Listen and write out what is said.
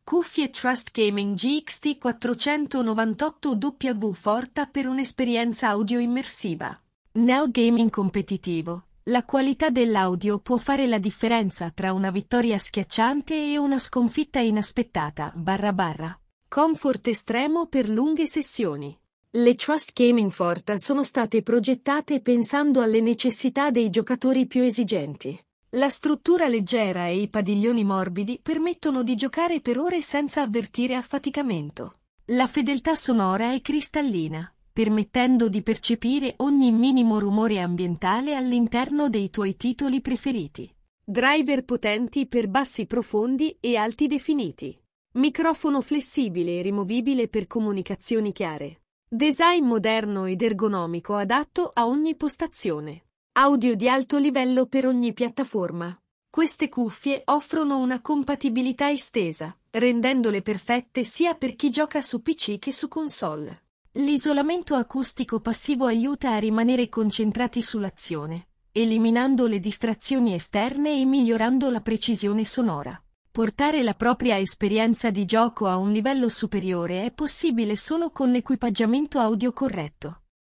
Cuffie Trust Gaming GXT 498W Forta per un'esperienza audio immersiva. Nel gaming competitivo, la qualità dell'audio può fare la differenza tra una vittoria schiacciante e una sconfitta inaspettata. Comfort estremo per lunghe sessioni. Le Trust Gaming Forta sono state progettate pensando alle necessità dei giocatori più esigenti. La struttura leggera e i padiglioni morbidi permettono di giocare per ore senza avvertire affaticamento. La fedeltà sonora è cristallina, permettendo di percepire ogni minimo rumore ambientale all'interno dei tuoi titoli preferiti. Driver potenti per bassi profondi e alti definiti. Microfono flessibile e rimovibile per comunicazioni chiare. Design moderno ed ergonomico adatto a ogni postazione. Audio di alto livello per ogni piattaforma. Queste cuffie offrono una compatibilità estesa, rendendole perfette sia per chi gioca su PC che su console. L'isolamento acustico passivo aiuta a rimanere concentrati sull'azione, eliminando le distrazioni esterne e migliorando la precisione sonora. Portare la propria esperienza di gioco a un livello superiore è possibile solo con l'equipaggiamento audio corretto.